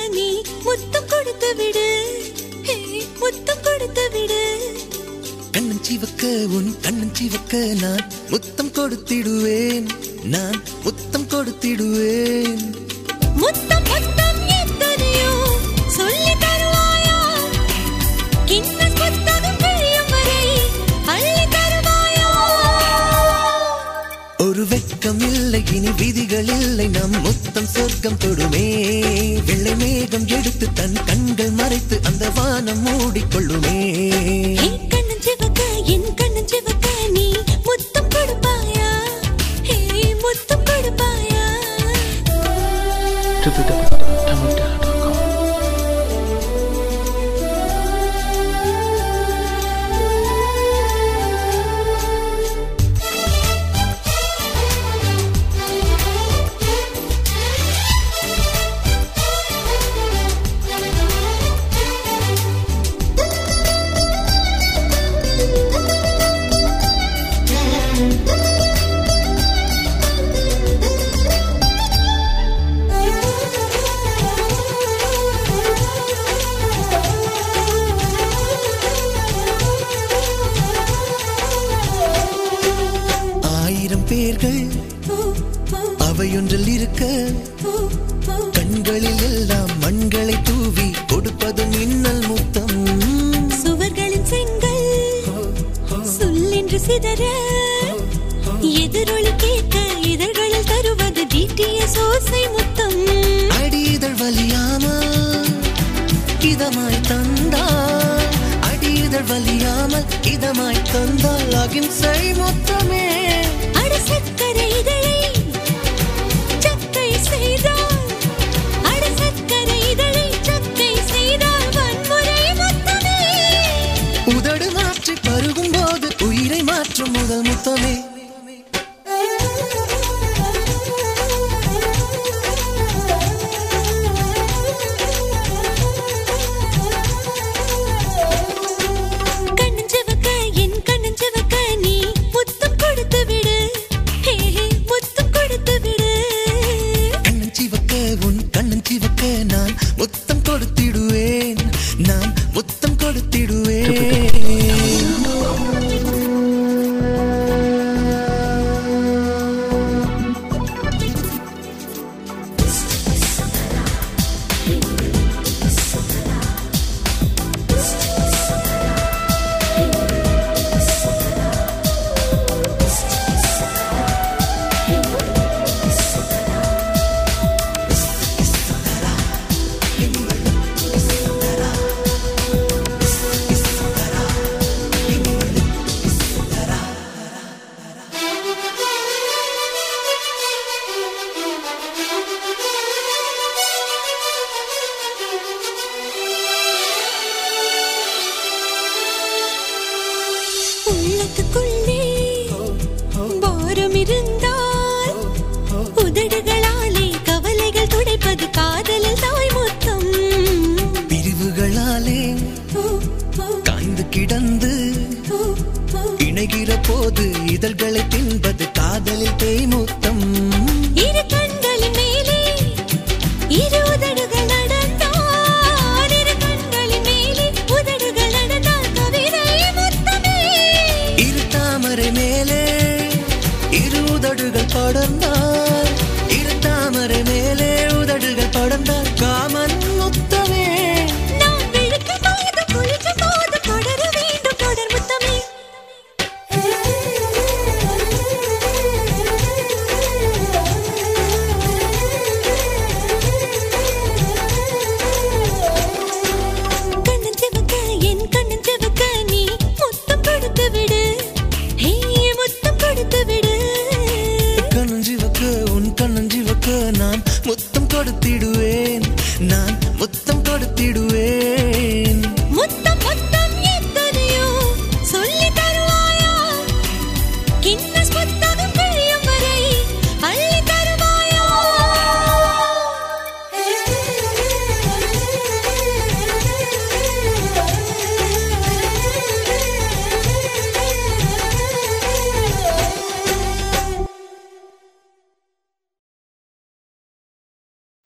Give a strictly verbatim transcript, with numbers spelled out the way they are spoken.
நீ முத்தம் கொடுத்து விடு, முத்தம் கொடுத்து விடு. கண்ணன் சிவக்க உன் கண்ணன் சிவக்க நான் முத்தம் கொடுத்திடுவேன், நான் முத்தம் கொடுத்திடுவேன். முத்தம் முத்தம் எத்தனையோ சொல்லி தருவாயா, கின்னஸ் புத்தகம் பிரியும் வரை அள்ளி தருவாயா. ஒரு வெட்கம் இல்லை இனி விதிகள் இல்லை, நம் முத்தம் சொர்க்கம் தொடுமே. வெள்ளை மேகம் எடுத்து தன் கண்கள் மறைத்து அந்த வானம் மூடிக்கொள்ளுமே. கண்ணன் சிவக்க என் கண்ணன் சிவக்க நீ முத்தம் கொடுப்பாயா, முத்தம் கொடுப்பாயா. பேர்கள் அவையொன்றில் இருக்க, கண்களில் எல்லாம் மண்களை தூவி கொடுப்பது மின்னல் முத்தம். சுவர்களின் செங்கல் சொல்லென்று சிதற, எதிரொலி கேட்க இதழ்களில் தருவது டிடிஎஸ் ஓசை முத்தம். அடிதழ் வலியாமல் இதமாய் தந்தால், அடிதழ் வலியாமல் இதமாய் தந்தால் அகிம்சை முத்தமே. சக்கரை இதழை சக்கை செய்தால், அட சக்கரை இதழை சக்கை செய்தால் வன்முறை முத்தமே. உதடு மாற்றி பருகும் போது உயிரை மாற்றும் முதல் முத்தமே. கண்ணன் சிவக்க என் கண்ணன் சிவக்க நீ முத்தம் கொடுத்து விடு, முத்தம் கொடுத்து விடு. கண்ணன் சிவக்க உன் கண்ணன் சிவக்க நான் முத்தம் கொடுத்திடுவேன், நான் முத்தம் கொடுத்திடுவேன். உள்ளத்துக்குள்ளே பாரம் இருந்தால் உதடுகளாலே கவலைகள் துடைப்பது காதலில் தாய் முத்தம். பிரிவுகளாலே காய்ந்து கிடந்து இணைகிற போது இதழ்களை தின்பது காதலில் தேய் முத்தம். இரு கண்களின் மேலே இரு உதடுகள் நடந்தால், இரு கண்களின் மேலே உதடுகள் நடந்தால் கவிதை முத்தமே. இரு தாமரை மேலே இரு உதடுகள் படர்ந்தால்,